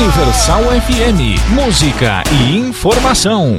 Universal FM, música e informação.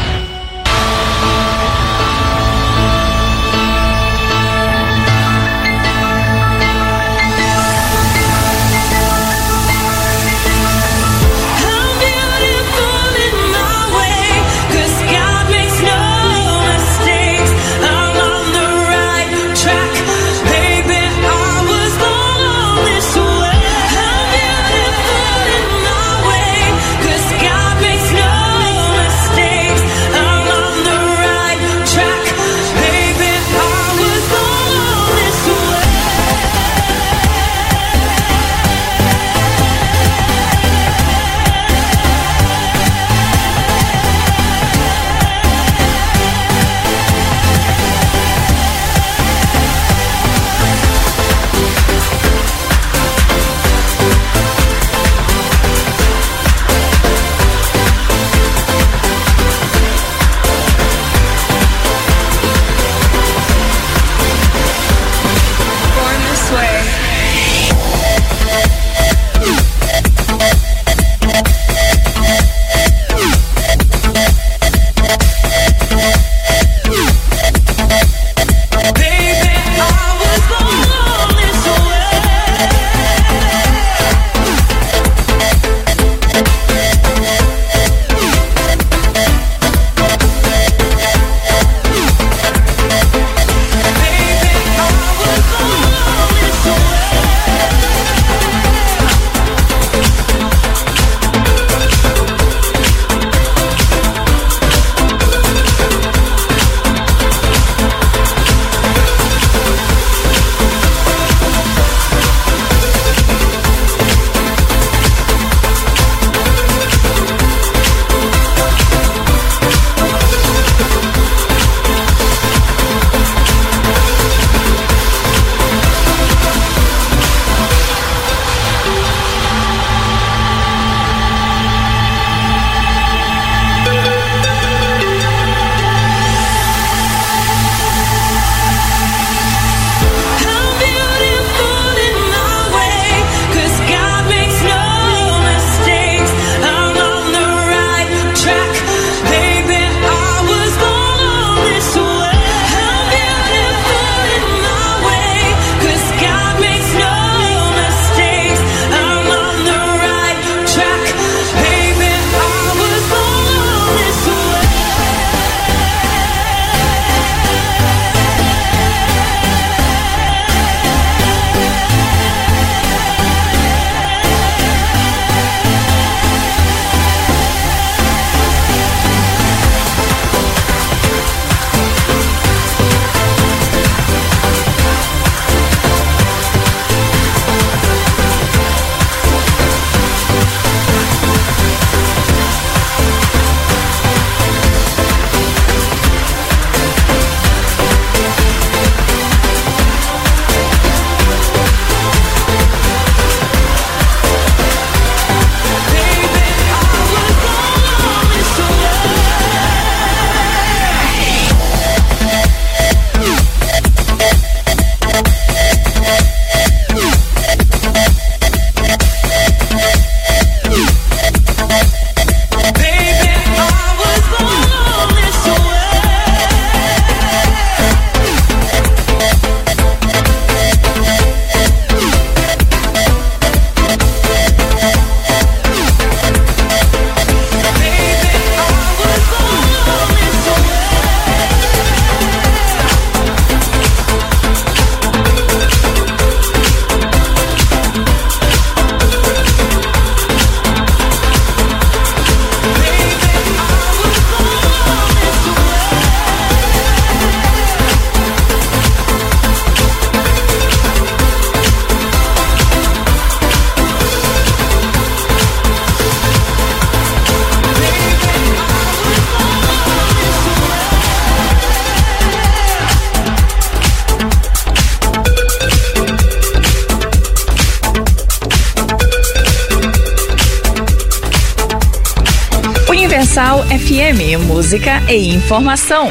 Universal FM, música e informação.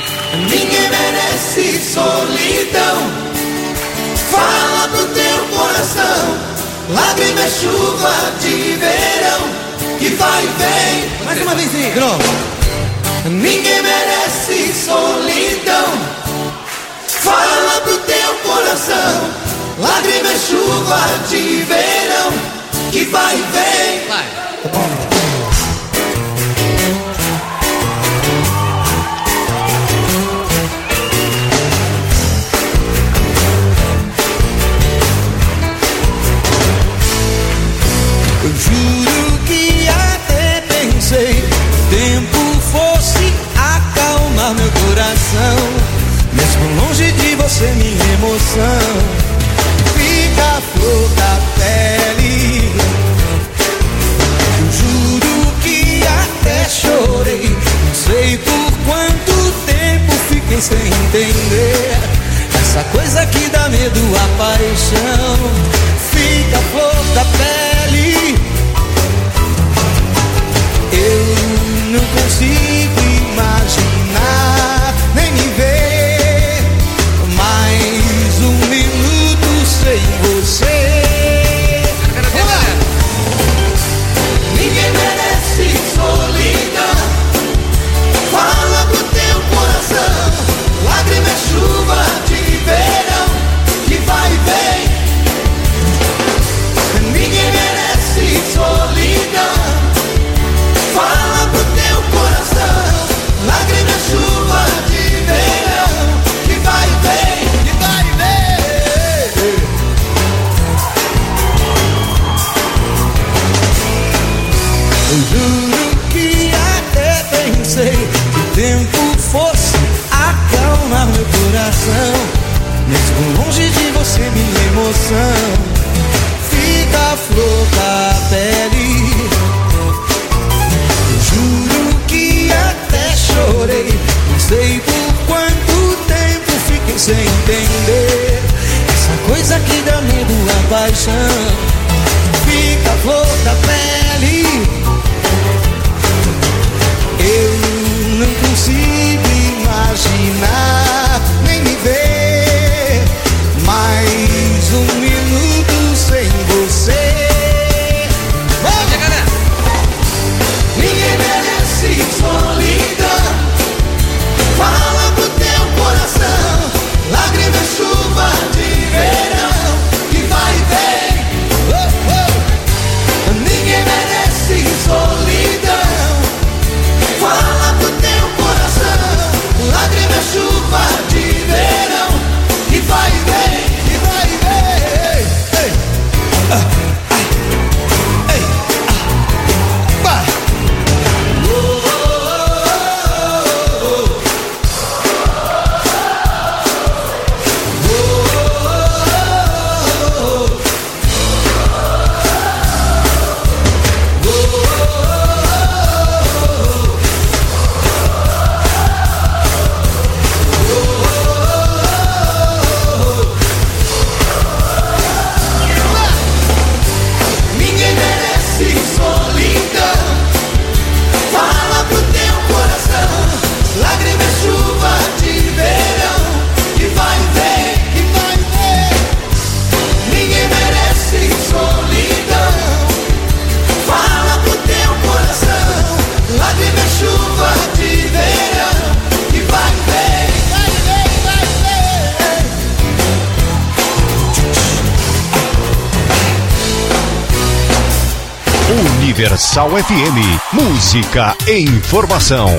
Ninguém merece solidão. Fala pro teu coração. lágrima é chuva de verão que vai e vem. Mais uma vezinha, de novo. Ninguém merece solidão. Fala pro teu coração, lágrima é chuva de verão que vai e vem. Vai. Eu juro que até pensei o tempo fosse acalmar meu coração. Mesmo longe de você, minha emoção fica a flor da pele. Eu juro que até chorei, não sei por quanto tempo fiquei sem entender. Essa coisa que dá medo, a paixão, fica a flor da pele. Eu não consigo imaginar, nem me ver mais um minuto sem você. Ninguém merece solidão. Fala pro teu coração, lágrima é chuva de verão que vai e vem. Ninguém merece solidão. Fala pro teu coração, lágrima é chuva de verão que vai e vem, que vai e vem. Eu juro que até pensei que o tempo fosse acalmar meu coração. Mesmo longe de você, minha emoção fica a flor da pele. Juro que até chorei, não sei por quanto tempo fiquei sem entender. Essa coisa que dá medo, a paixão, fica a flor da pele. Eu não consigo imaginar, nem me ver mais um minuto sem você. Ninguém merece solidão. Fala pro teu coração, lágrima é chuva de verão que vai e vem. Ninguém merece solidão. Fala pro teu coração, lágrima é chuva de verão que vai e vem, que vai e vem. Ei, vai. Ninguém merece solidão. Fala pro teu coração, lágrima é chuva de verão que vai e vem, que vai e vem. Ninguém merece solidão. Fala pro teu coração, lágrima é chuva de verão que vai e vem, vai e vem, vai e vem. Universal FM, música e informação.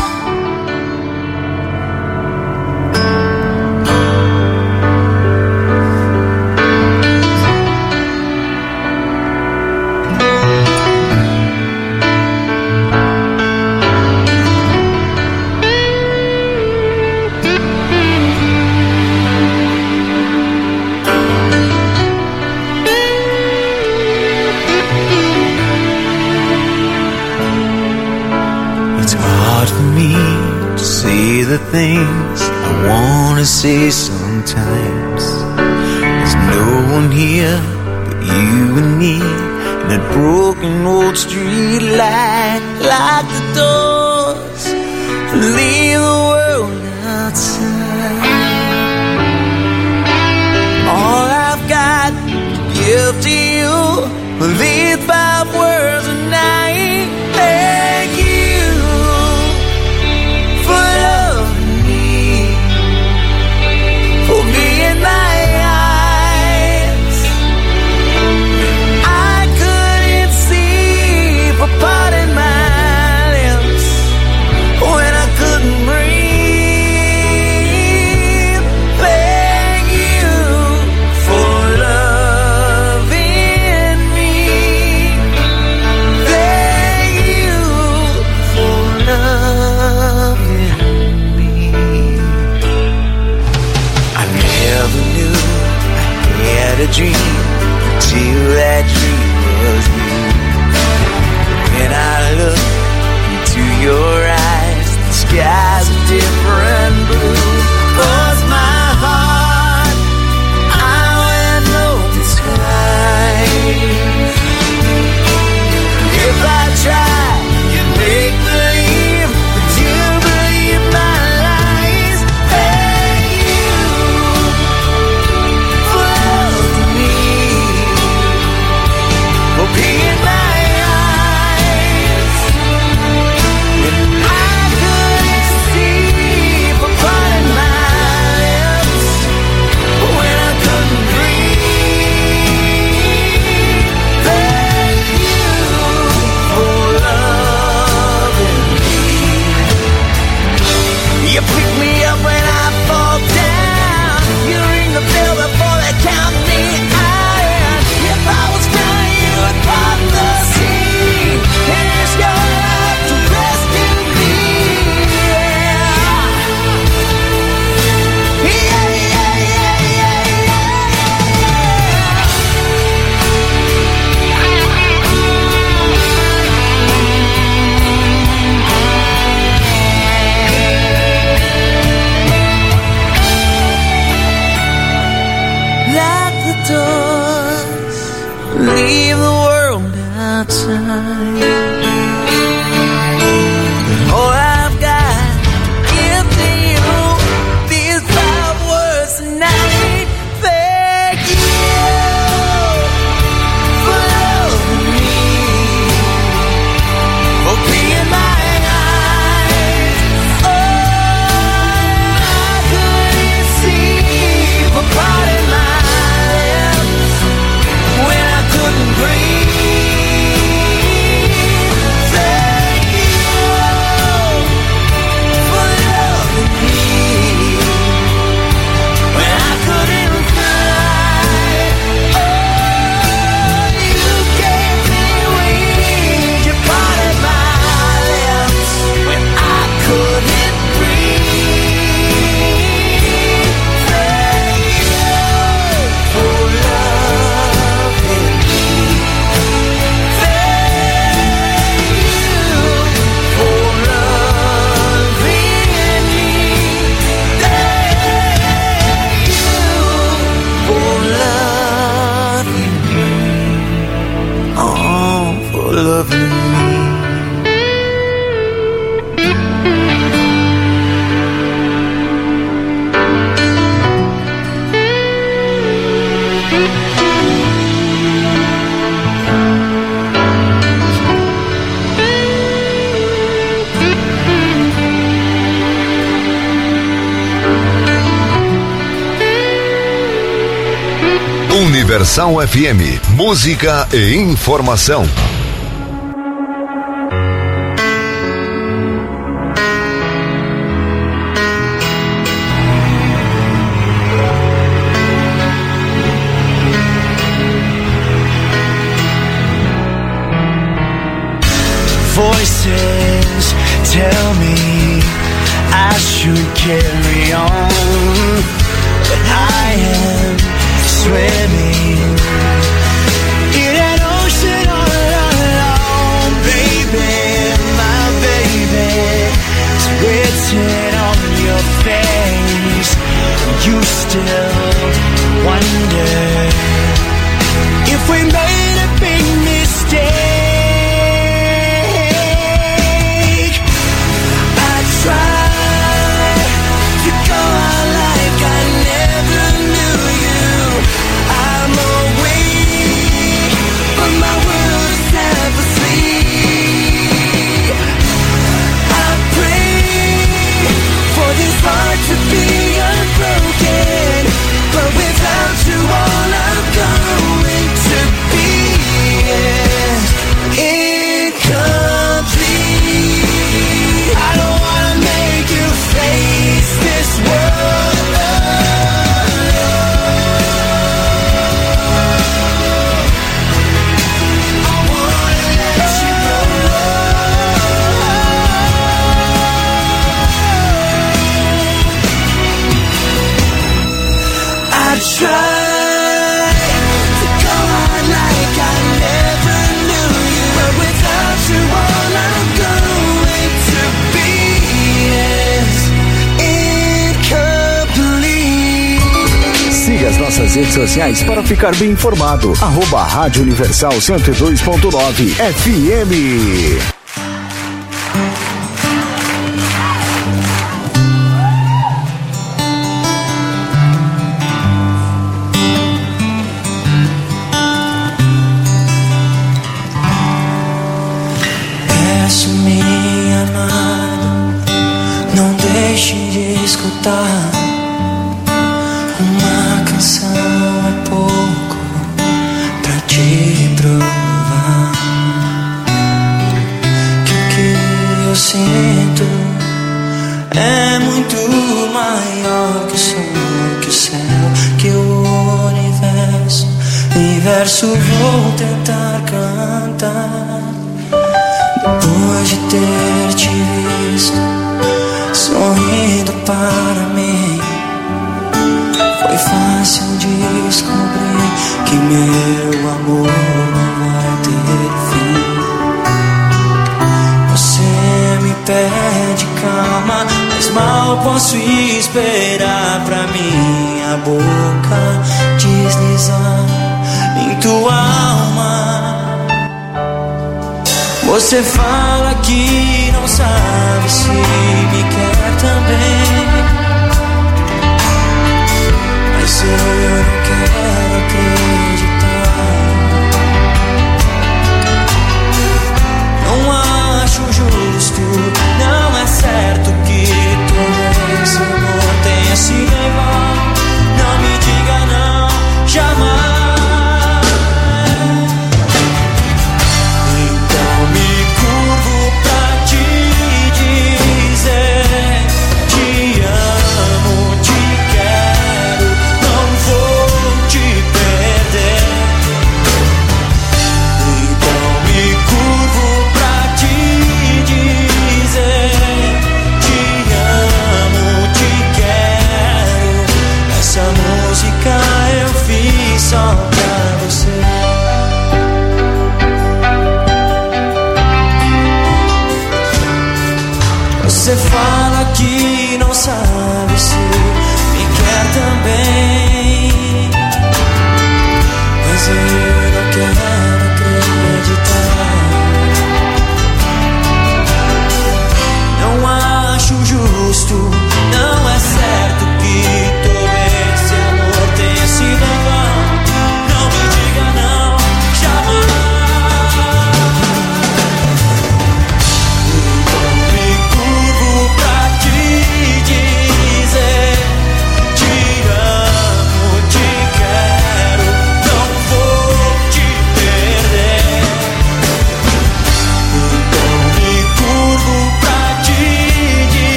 The things I wanna say sometimes. There's no one here but you and me, and that broken old street light, lock the doors, leave the world outside. All I've got to give to you couldn't breathe. Thank you for loving me when I couldn't fly. Oh, you gave me wings, you parted my lips when I couldn't breathe. Thank you for loving me. Thank you for loving me. Thank you for loving me. Oh, for loving me. Universal FM, música e informação. Voices tell me I should carry on, but I am swimming in an ocean all alone. Baby, my baby, it's written on your face. You still wonder if we made a big mistake. I tried to go out like I never knew you. I'm awake, but my world is half asleep. I pray for this heart to be unbroken, but without you all I'm going to be is incomplete. I don't wanna make you face this world alone. I wanna let you go. I tried to go on like I never knew you, but without you all I'm going to be is incomplete. Siga as nossas redes sociais para ficar bem informado. @Rádio Universal 102.9 FM. Peço, minha amada, não deixe de escutar. Uma canção é pouco pra te provar que o que eu sinto é muito maior que o som, que o céu, que o universo. Em verso vou tentar cantar. Depois de ter te visto sorrindo para mim, foi fácil descobrir que meu amor não vai ter fim. Você me pede calma, mas mal posso esperar pra minha boca deslizar em tua alma. Você fala que não sabe se me quer também, mas eu não quero acreditar. Não acho justo, não é certo que todo esse amor tenha sido em vão. Não me diga não, jamais.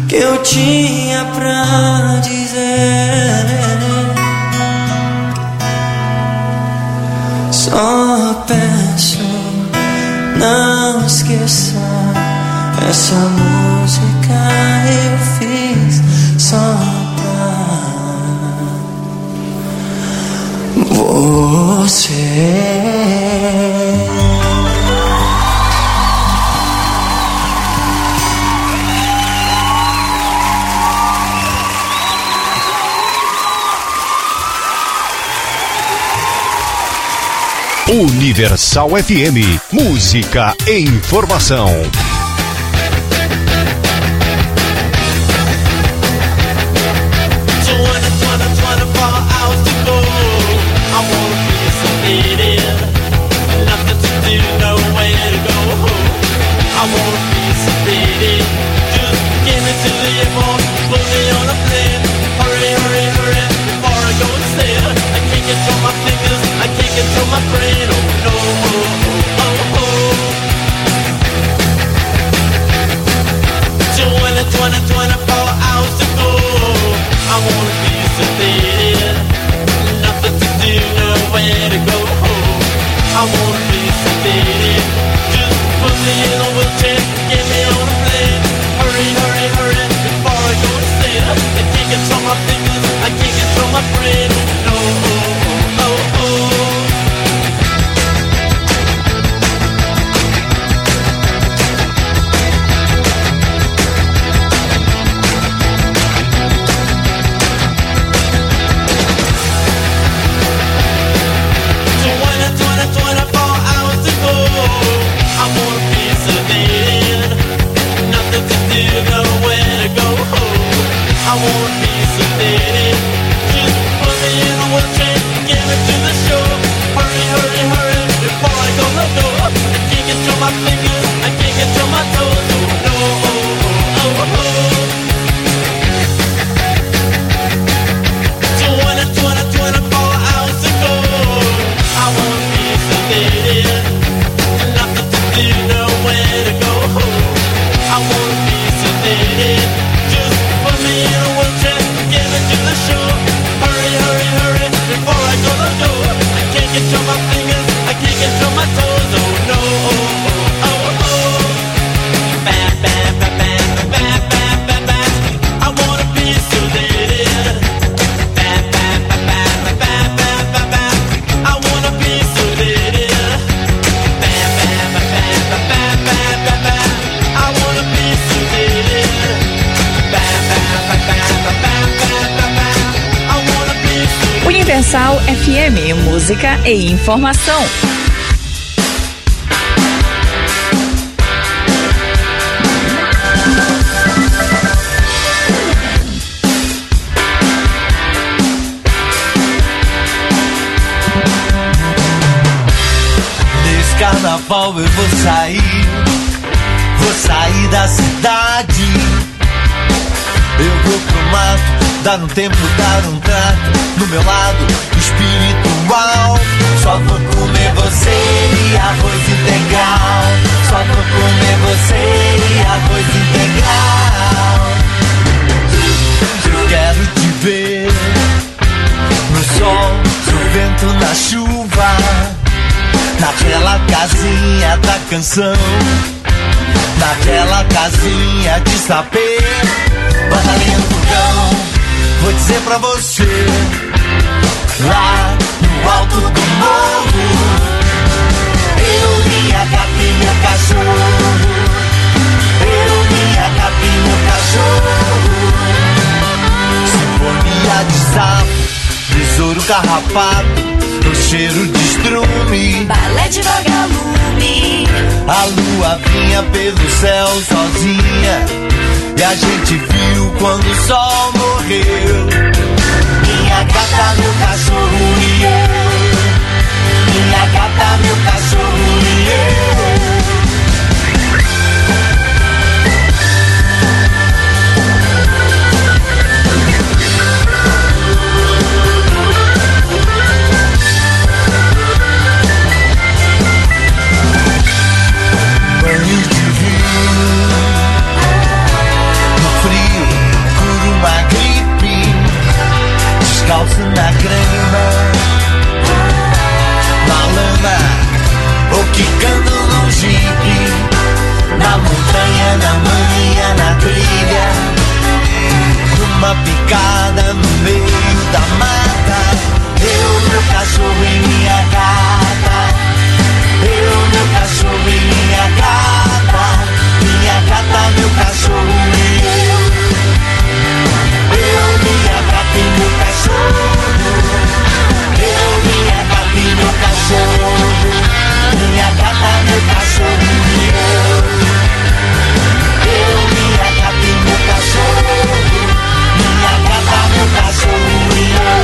que eu tinha pra dizer. Só peço, não esqueça, essa música eu fiz só pra você. Universal FM, música e informação. Universal FM, música e informação. Nesse carnaval eu vou sair da cidade. Eu vou pro mato, dar um tempo, dar um trato no meu lado espiritual. Só vou comer você e arroz integral. Só vou comer você e arroz integral. Eu quero te ver no sol, no vento, na chuva, naquela casinha da canção, naquela casinha de saber. Bota ali no fogão, vou dizer pra você, lá no alto do morro, eu, minha gata e meu cachorro, eu, minha gata e meu cachorro. Sinfonia de sapo, besouro carrapato, o cheiro de estrume, balé de vagalume. A lua vinha pelo céu sozinha e a gente viu quando o sol morreu. Minha gata, meu cachorro e eu. Minha gata, meu cachorro e eu. Banho de rio, no frio picada no meio da mata. Eu, meu cachorro e minha gata. Eu, meu cachorro e minha gata. Minha gata, meu cachorro e eu. Eu, minha gata e meu cachorro. Eu, minha gata e meu cachorro. Minha gata, meu cachorro e eu. Eu, minha gata e meu cachorro. Minha gata, meu cachorro e eu.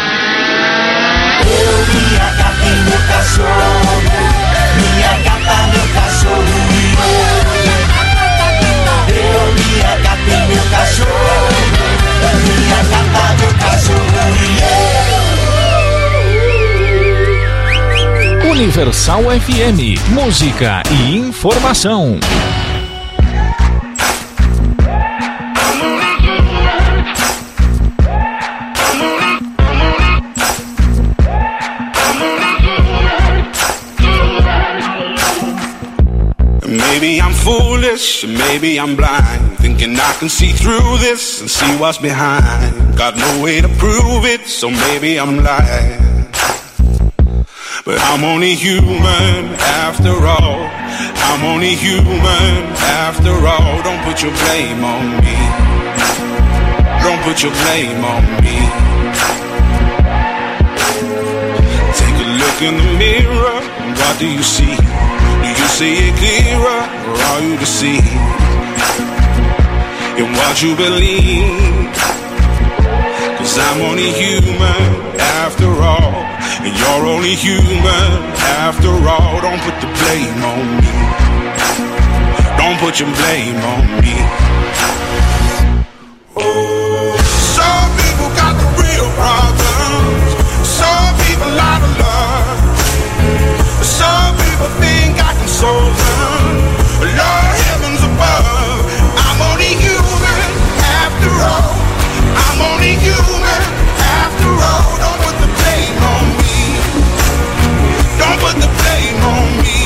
Eu, minha gata e meu cachorro. Minha gata, meu cachorro e eu. Eu, minha gata e meu cachorro. Minha gata, meu cachorro e eu. Universal FM, música e informação. Maybe I'm foolish, maybe I'm blind, thinking I can see through this and see what's behind. Got no way to prove it, so maybe I'm lying. But I'm only human after all. I'm only human after all. Don't put your blame on me. Don't put your blame on me. Take a look in the mirror, what do you see? Do you see it clearer, or are you deceived in what you believe? 'Cause I'm only human after all, and you're only human after all. Don't put the blame on me. Don't put your blame on me. Oh, some people got the real problems. Some people out of love. Some people think I can solve them. Lord, heavens above, I'm only human after all. I'm only human after all. Don't put the blame on me. Don't put the blame on me.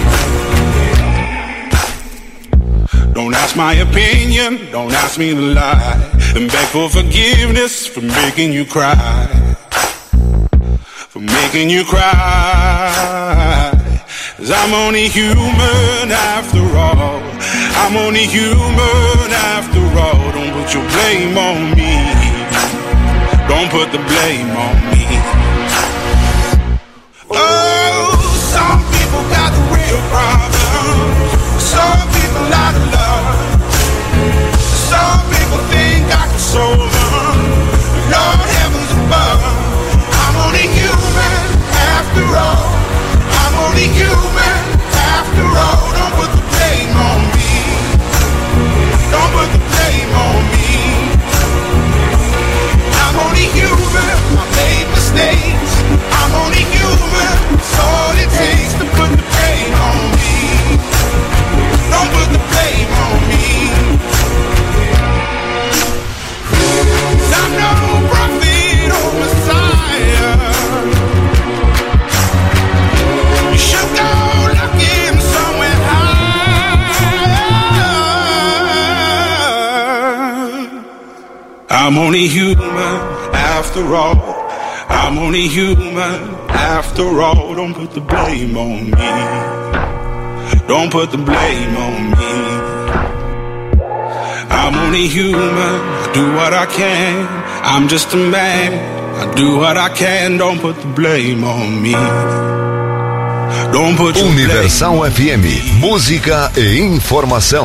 Don't ask my opinion, don't ask me to lie, and beg for forgiveness for making you cry. For making you cry. 'Cause I'm only human after all. I'm only human after all. Don't put your blame on me. Don't put the blame on me. Oh, some people got the real problems. Some people out of love. Some people think I can solve them. Lord, heavens above, I'm only human after all. I'm only human after all. Don't put the blame on me. Don't put the blame on me. I'm only human. I made mistakes. I'm only human. It's all it takes to put the blame on me. Don't put the blame on me. 'Cause I'm no prophet or Messiah. You should go looking somewhere high. I'm only human after all. I'm only human after all. Don't put the blame on me. Don't put the blame on me. I'm only human. I do what I can. I'm just a man. I do what I can. Don't put the blame on me. Don't put your Universal FM, música e informação.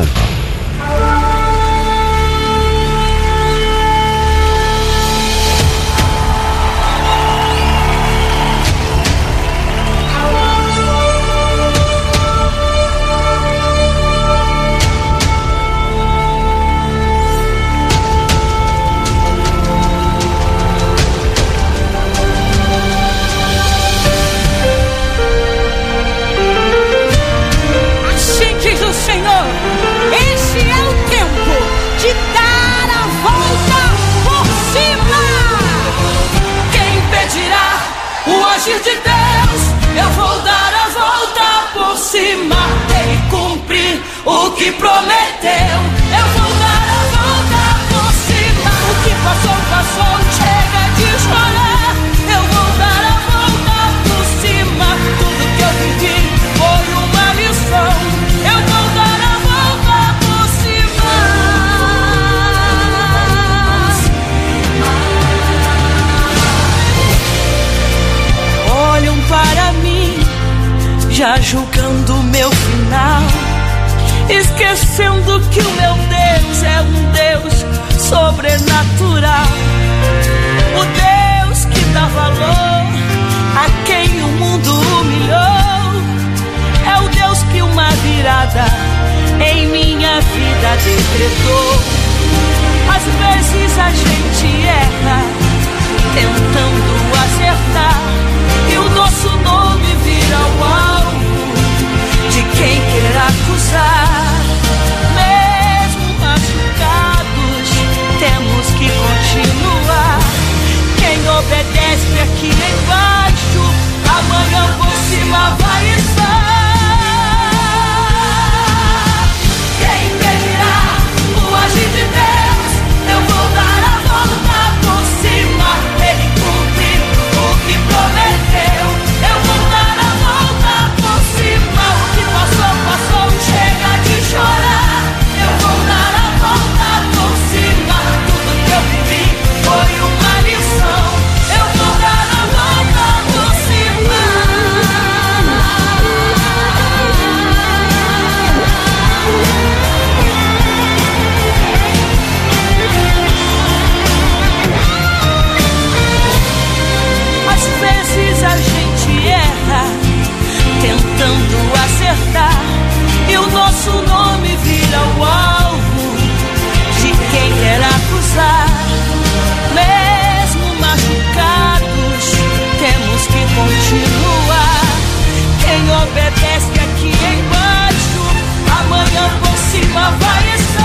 De Deus, eu vou dar a volta por cima. Ele cumprir o que prometeu. Eu vou dar a volta por cima. O que passou passou, chega de chorar. Eu vou dar a volta por cima. Tudo que eu vivi foi uma lição. Eu vou dar a volta por cima. Olham para mim, já julgando o meu final, esquecendo que o meu Deus é um Deus sobrenatural. O Deus que dá valor a quem o mundo humilhou. É o Deus que uma virada em minha vida decretou. Às vezes a gente erra tentando acertar, e o nosso nome vira o alvo de quem quer acusar. Mesmo machucados, temos que continuar. Quem obedece aqui embaixo, amanhã por cima vai estar. Quem impedirá o agir de Deus? Eu vou dar a volta por cima. Ele cumpre o que prometeu. Eu vou dar a volta por cima. O que passou, passou, chega de chorar. Eu vou dar a volta por cima. Tudo que eu vivi foi uma lição. Eu vou dar a volta por cima. Às vezes a gente erra tentando acertar, e o nosso nome vira o alvo de quem quer acusar. Mesmo machucados, temos que continuar. Quem obedece aqui embaixo, amanhã por cima vai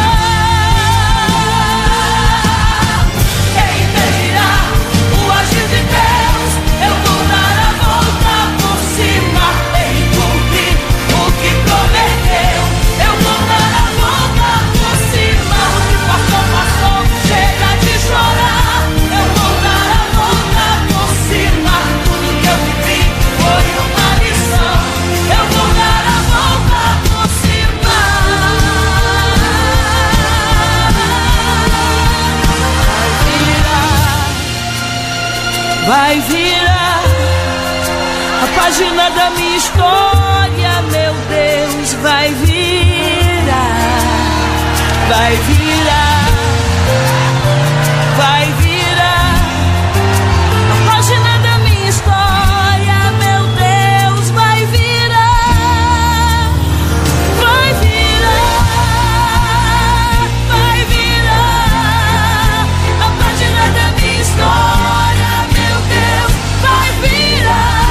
estar. Quem impedirá o agir de Deus? Eu vou dar a volta por cima. Ele cumpre o que prometeu. Eu vou dar a volta por cima. O que passou, passou, chega de chorar. Eu vou dar a volta por cima. Tudo que eu vivi foi uma lição. Eu vou dar a volta por cima. Vai virar a página da minha história, meu Deus, vai virar, vai virar, vai virar a página da minha história, meu Deus, vai virar, vai virar, vai virar a página da minha história, meu Deus, vai virar.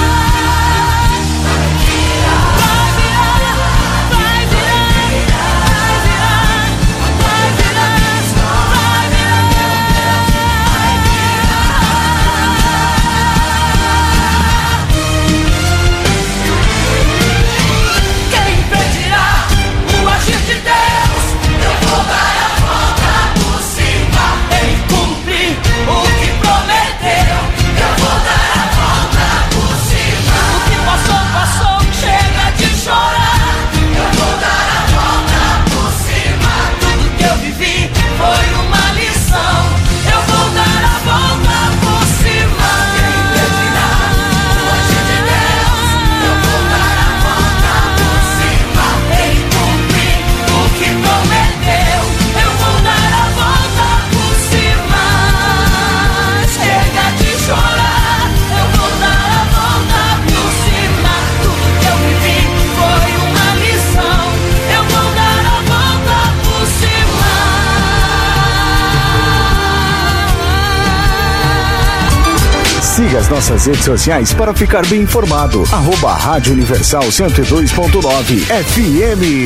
Siga as nossas redes sociais para ficar bem informado. Rádio Universal 102.9 FM.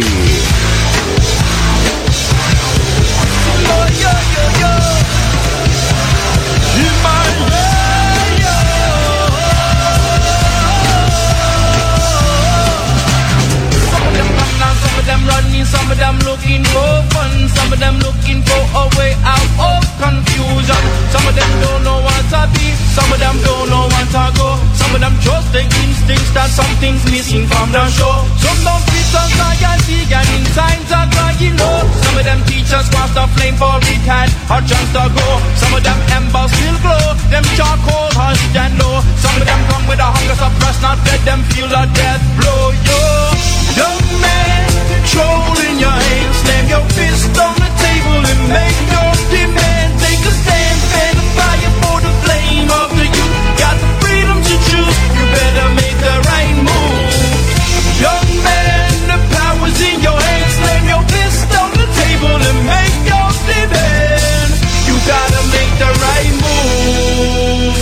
Some of them running, some of them looking for fun. Some of them looking for a way out of confusion. Some of them don't know what to be, some of them don't know what to go. Some of them trust their instincts that something's missing from the show. Some don't fit society and in times are crying low. Some of them teachers cross the flame for it had a chance to go. Some of them embers still glow, them charcoal has stand low. Some of them come with a hunger suppressed, not let them feel a death blow. Yo, young man, controlling your hands, slam your fist on the table and make your demand. Take a stand, fan the fire for the flame of the youth. Got the freedom to choose, you better make the right move. Young man, the power's in your hands, slam your fist on the table and make your demand. You gotta make the right move.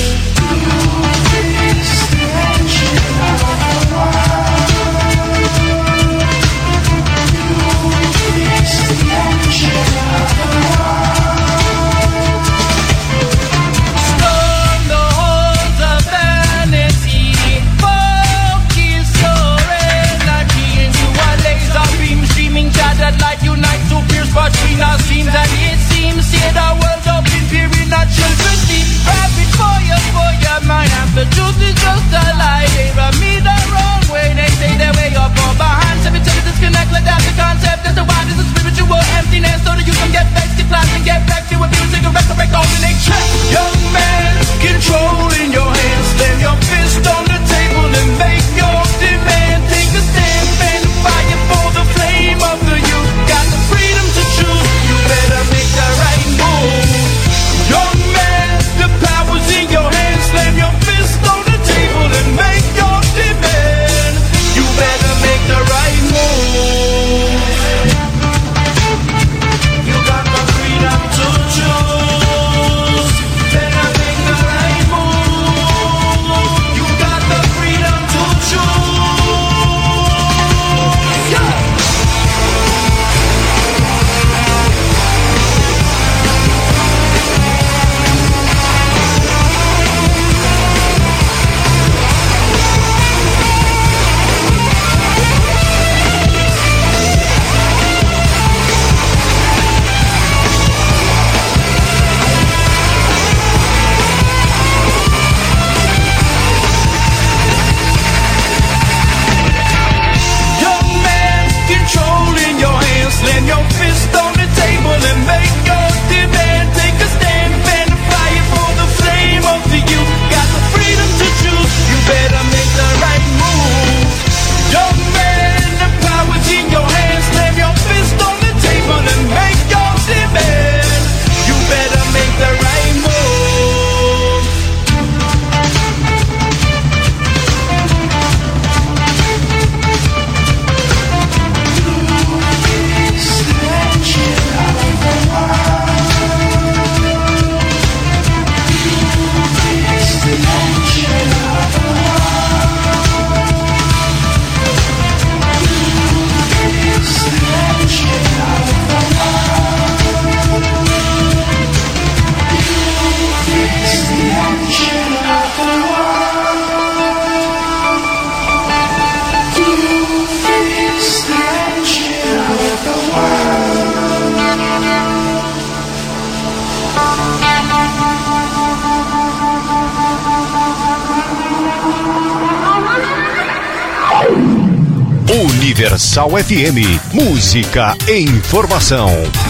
Light unites to pierce between our seams, and it seems here the world up in fear in our children see. Rapid for your mind, and the truth is just a lie. They rub me the wrong way, they say they're way up or behind. Every time you disconnect, like that's the concept. That's the why there's a spiritual emptiness, so that you can get back to class and get back to abuse, cigarettes, and break all the nature. Young man, controlling your hands, slam your fist on the table and make your demand. Take a stand, fan the fire for the flame of the youth. Got the freedom to choose, you better make the right move. Young man, the power's in your hands, slam your fist on the table and make your demand. You better make the right move. You got the freedom to choose, better make the right move. You got the freedom to choose. Yeah. Controlling your hands, slam your fist on the table and make your demand. Take a stand, fan the fire for the flame of the youth. Got the freedom to choose, you better make the right move. Young man, the power's in your hands, slam your fist on the table and make your demand. You better make the right move. Universal FM, música e informação.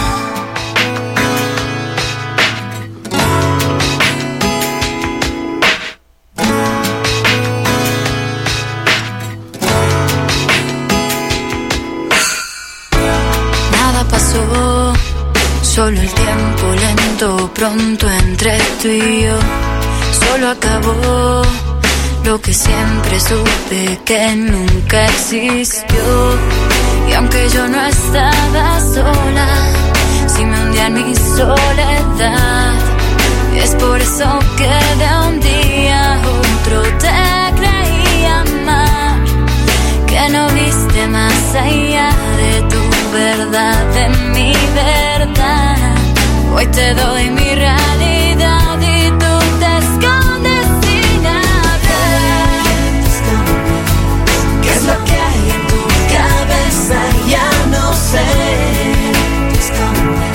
Nada pasó, solo el tiempo lento, pronto entre tú y yo. Solo acabó lo que siempre supe que nunca existió. Y aunque yo no estaba sola, sí me hundía en mi soledad. Y es por eso que de un día a otro te creí amar, que no viste más allá de tu verdad, de mi verdad. Hoy te doy mi realidad y tú te escondes sin hablar. ¿Qué es lo que hay en tu cabeza? Ya no sé.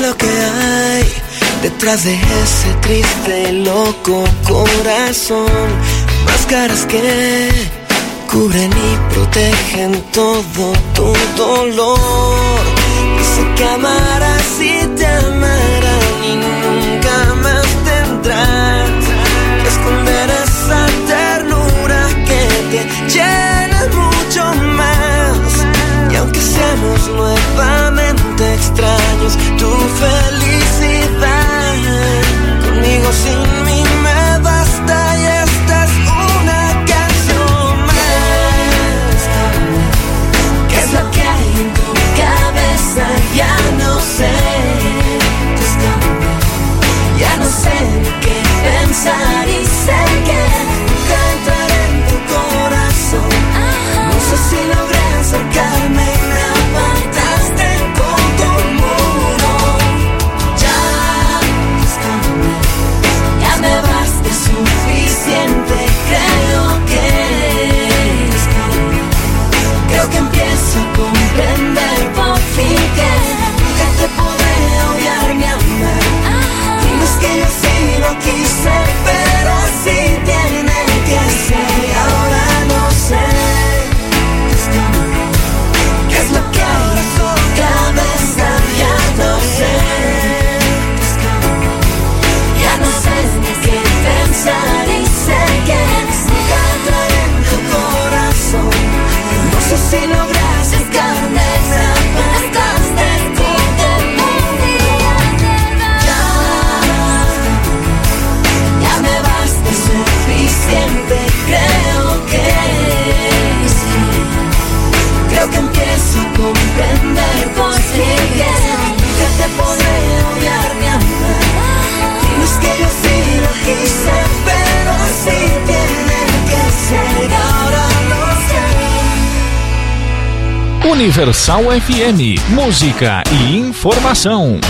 lo que hay detrás de ese triste y loco corazón. Máscaras que cubren y protegen todo tu dolor. Dice que amarás y te amarán y nunca más tendrás que esconder esa ternura que te llena mucho más. Y aunque seamos nuevamente extraños, tu felicidad conmigo sin mí me basta y esta es una canción más. ¿Qué es lo que hay en tu cabeza? Ya no sé. Ya no sé qué pensar y sé que nunca entraré en tu corazón. No sé si logré acercarme y me apartaste con tu muro. Ya me baste suficiente, creo que empiezo a comprender por fin que nunca te podré odiar ni amar. Y no es que yo sí lo quise, pero así tiene que ser. Ahora no sé qué es lo que hay en tu cabeza. Ya no sé. Ya no sé ni qué pensar y sé que nunca entraré en tu corazón. No sé si logré acercarme, me apartaste con el mundo. Ya me basta suficiente, creo que empiezo a comprender por fin que nunca te podré odiar ni amar. Y no es que yo sí lo quise, pero así tiene que ser. Ahora lo sé. Universal FM, música e informação.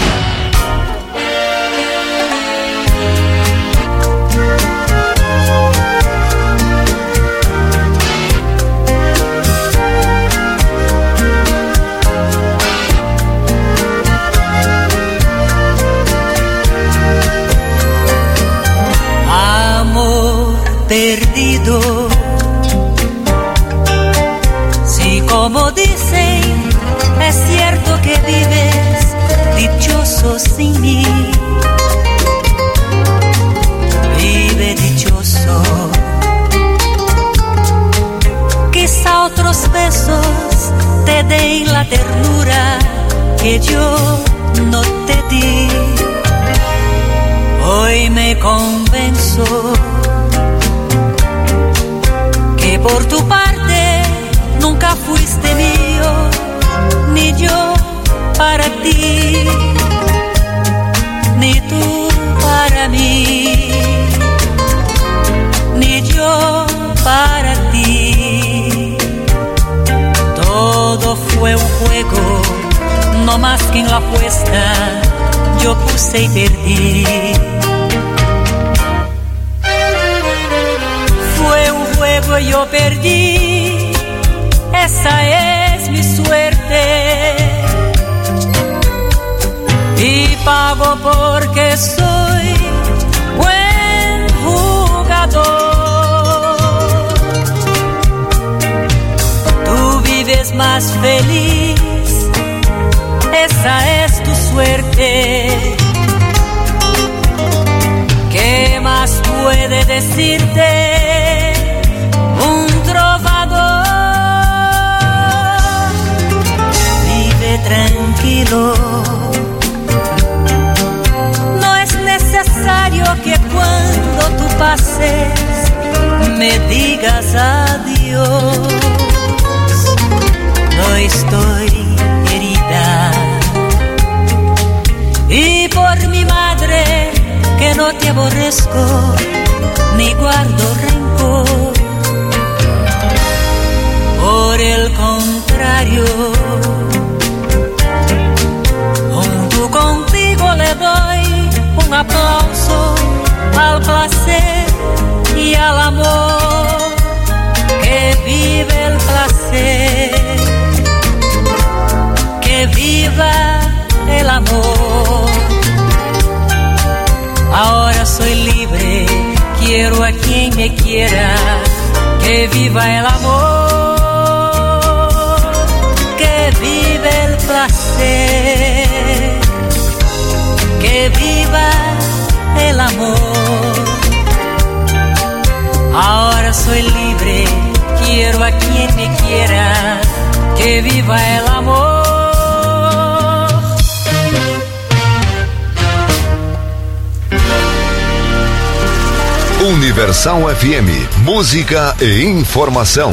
Perdido, si como dicen es cierto que vives dichoso sin mí, vive dichoso. Quizá otros besos te den la ternura que yo no te di. Hoy me convenzo que por tu parte nunca fuiste mío, ni yo para ti, ni tú para mí, ni yo para ti. Todo fue un juego, no más que en la apuesta yo puse y perdí. Fue un juego y yo perdí, esa es mi suerte. Y pago porque soy buen jugador. Tú vives más feliz, esa es tu suerte. ¿Qué más puede decirte un trovador? Vive tranquilo, no es necesario que cuando tú pases me digas adiós. No estoy herida y por mi madre que no te aborrezco ni guardo rencor. Por el contrario, junto contigo le doy un aplauso al placer y al amor. Que vive el placer, que viva el amor. quiero a quien me quiera, que viva el amor, que viva el placer, que viva el amor. Ahora soy libre, quiero a quien me quiera, que viva el amor. Universal FM, música e informação.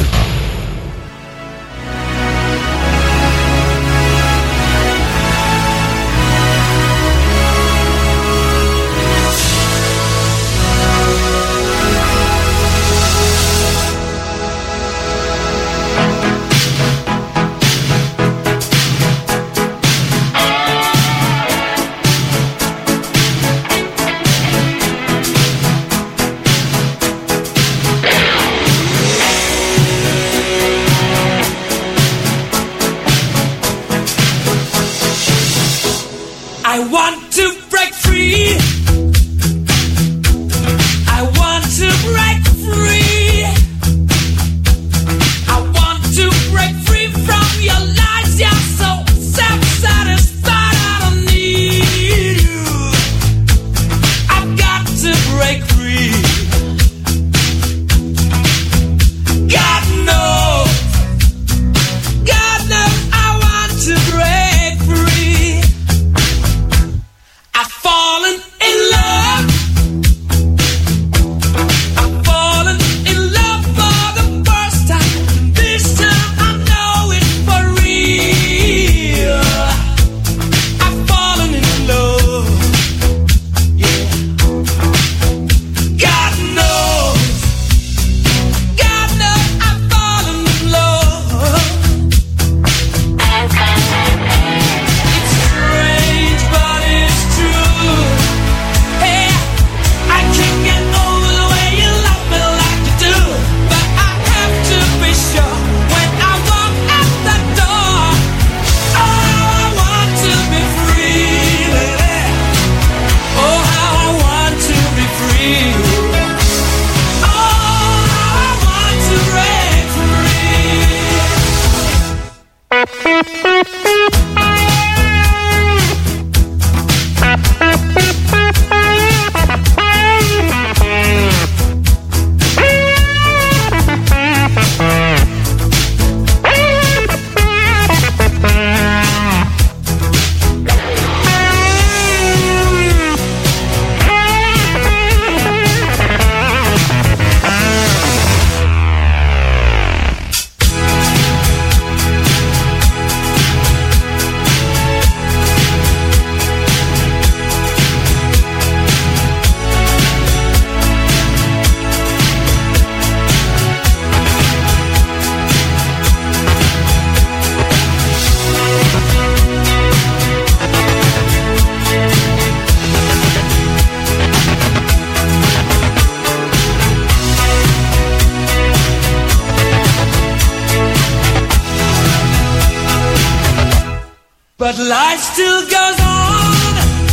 But life still goes on.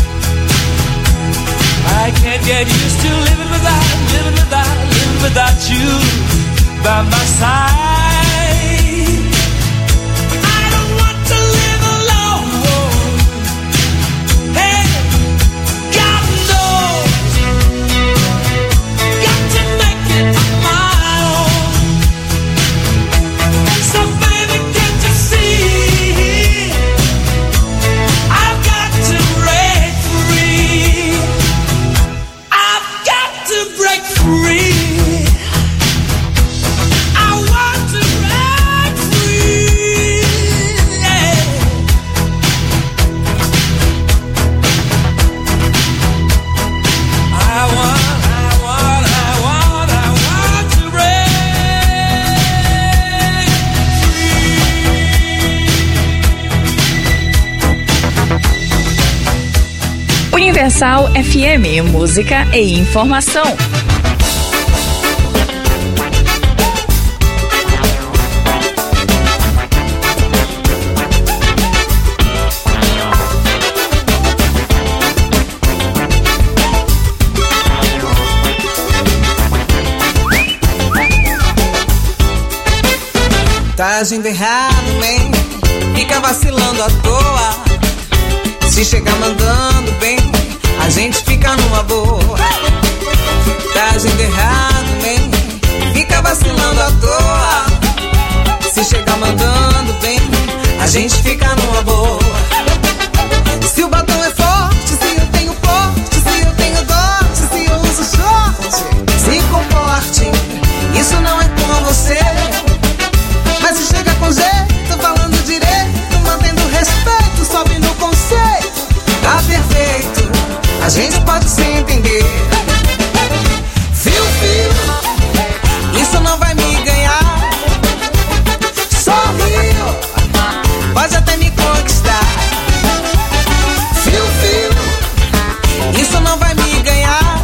I can't get used to living without you by my side. I don't want to live alone. Hey, God knows, got to make it on my own. So baby, can't you see? I've got to break free. I've got to break free. Universal FM, música e informação. Tá agindo errado, man, fica vacilando à toa. Se chegar mandando bem, a gente fica numa boa. Tá agindo errado, man, fica vacilando à toa. Se chegar mandando bem, a gente fica numa boa. Se o batom é forte, se eu tenho porte, se eu tenho dote, se eu uso short, se comporte, isso não é com você. Mas se chega com jeito, falando direito, mantendo respeito, sobe no conceito, tá perfeito, a gente pode se entender. Fio, fio, isso não vai me ganhar. Sorriu, pode até me conquistar. Fio, fio, isso não vai me ganhar.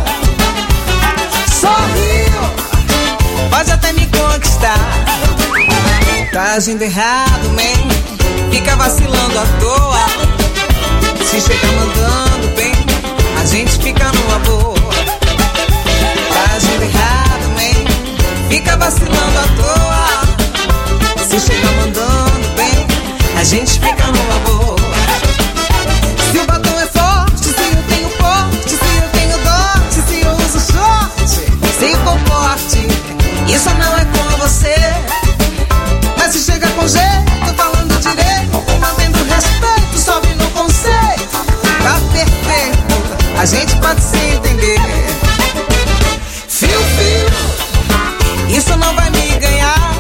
Sorriu, pode até me conquistar. Tá agindo errado, man, fica vacilando à toa. Se chegar mandando bem, a gente fica numa boa. Tá agindo errado, man, fica vacilando à toa. Se chegar mandando bem, a gente fica numa boa. Se o batom é forte, se eu tenho porte, se eu tenho dote, se eu uso short, se comporte, isso não é com você. Mas se chega com jeito, falando direito, mantendo respeito, sobe no conceito, tá perfeito, a gente pode se entender. Fio, fio, isso não vai me ganhar.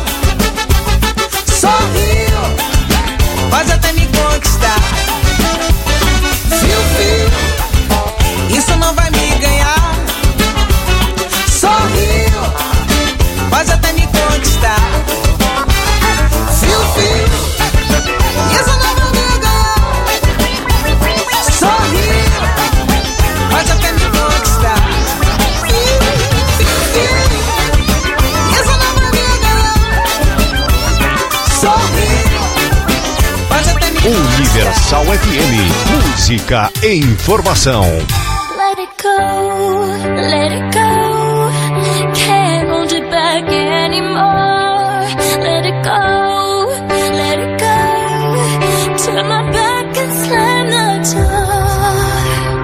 Sorriu, pode até me conquistar. Fio, fio, isso não vai me ganhar. Sorriu, pode até me conquistar. Fio, fio, isso não vai me ganhar. Sorriu, pode até me conquistar. Fio, fio, isso não vai me ganhar. Sorriu, pode até me conquistar. Universal FM, música e informação. Let it go, let it go. Can't hold it back anymore. Let it go, let it go. Turn my back and slam the door.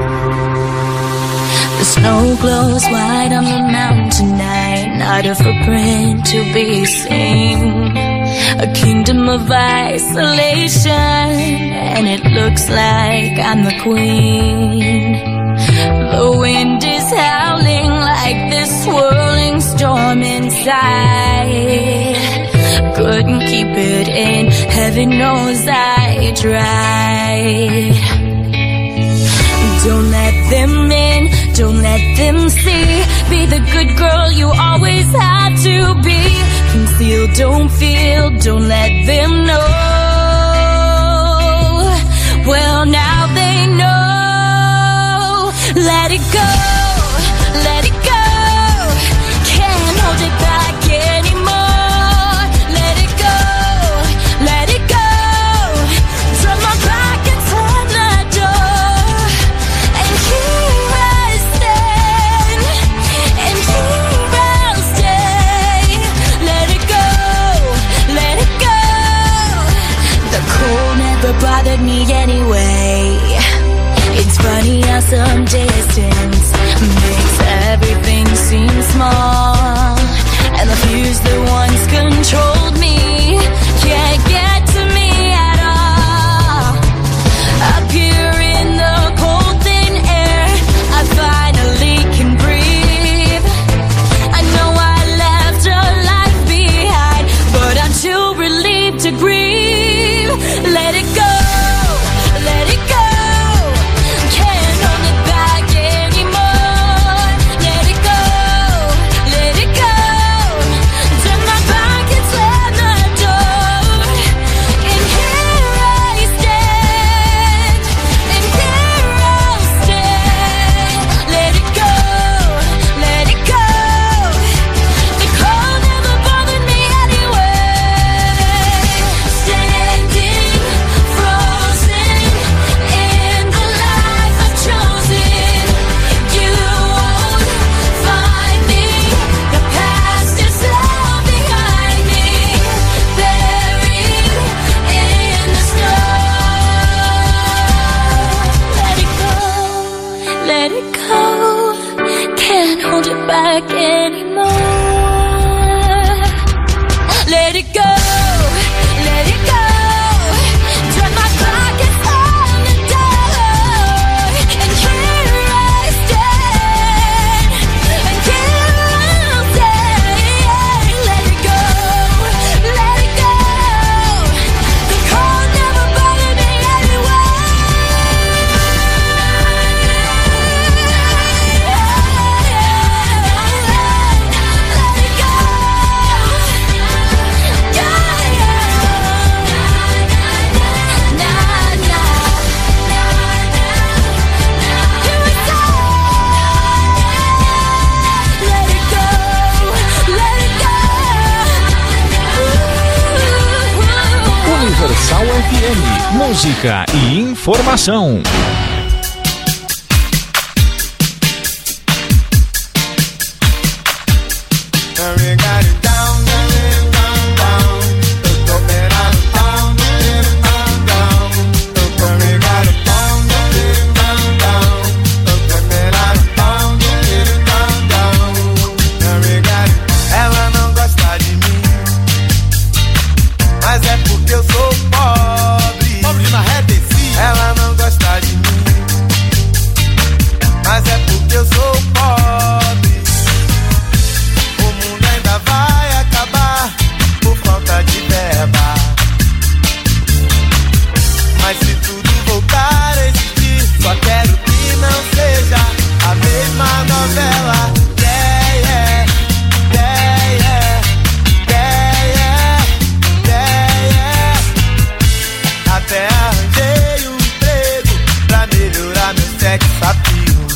The snow glows white on the mountain tonight. Not a footprint to be seen. A kingdom of isolation, and it looks like I'm the queen. The wind is howling like this swirling storm inside. Couldn't keep it in, heaven knows I tried. Don't let them in, don't let them see. Be the good girl you always had to be. Conceal, don't feel, don't let them know. Well, now they know. Let it go, let it go. Can't hold it back anymore. Let it go, let it go. Turn my back and slam the door. And here I stand, and here I'll stay. Let it go, let it go. The cold never bothered me anyway. It's funny how some distance makes everything seem small. And the fears that once controlled me can't get to me at all. Up here in the cold thin air, I finally can breathe. I know I left a life behind, but I'm too relieved to grieve. Let it go, let it go. Can't hold it back anymore. let it go. Can't hold it back anymore. Let it go, let it go. Turn my back and on the door. And here I stand. And here I'll stay. Let it go, let it go. The cold never bothered me anyway. Universal FM, música e informação. Ela não gosta de mim, mas é porque eu sou pobre. Pobre de marredense. Ela não gosta de mim, mas é porque eu sou pobre. O mundo ainda vai acabar por falta de verba. Mas se tudo voltar a existir, só quero que não seja a mesma novela. Até arranjei um emprego pra melhorar meu sex appeal.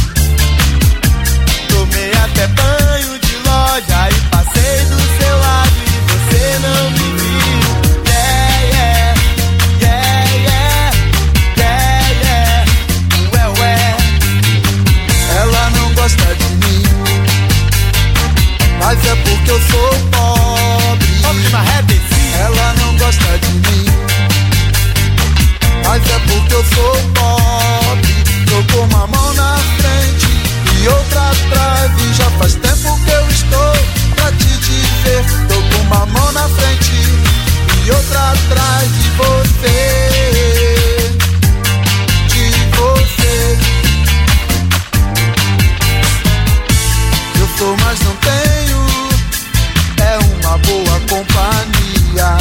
Tomei até banho de loja e passei do seu lado e você não me viu. Ué. Ela não gosta de mim, mas é porque eu sou pobre. Pobre de marredense. Ela não gosta de mim, mas é porque eu sou pobre. Tô com uma mão na frente e outra atrás, e já faz tempo que eu estou pra te dizer. Tô com uma mão na frente e outra atrás de você. De você. Eu sou, mas não tenho. É uma boa companhia.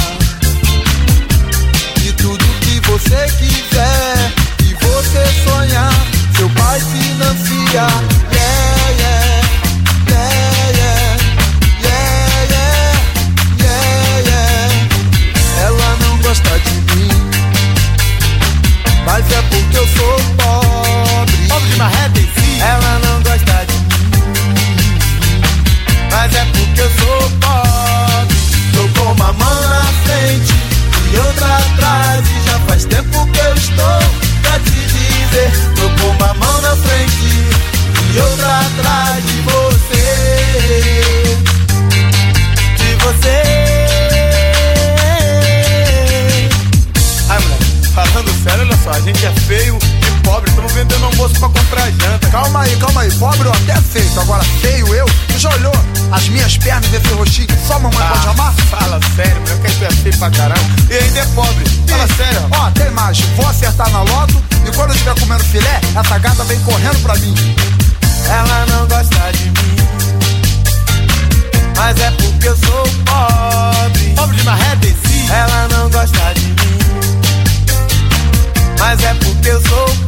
E tudo que você quiser e você sonhar, seu pai financia. Ela não gosta de mim, mas é porque eu sou pobre. Pobre de marredense. Ela não gosta de mim, mas é porque eu sou pobre. Tô com uma mão na frente e outra atrás, e já faz tempo que eu estou pra te dizer. Tô com uma mão na frente e outra atrás de você. De você. Ai, moleque, falando sério, olha só, a gente é feio e pobre, estamos vendendo almoço pra comprar janta. Calma aí, pobre eu até aceito, agora feio eu? Tu já olhou as minhas pernas desse rostinho que só mamãe pode amar? Fala sério, meu, que é feio pra caramba e ainda é pobre, fala sério. Ó, tem mais, vou acertar na loto e quando eu estiver comendo filé, essa gata vem correndo pra mim. Ela não gosta de mim, mas é porque eu sou pobre. Pobre de marredense. Ela não gosta de mim, mas é porque eu sou pobre.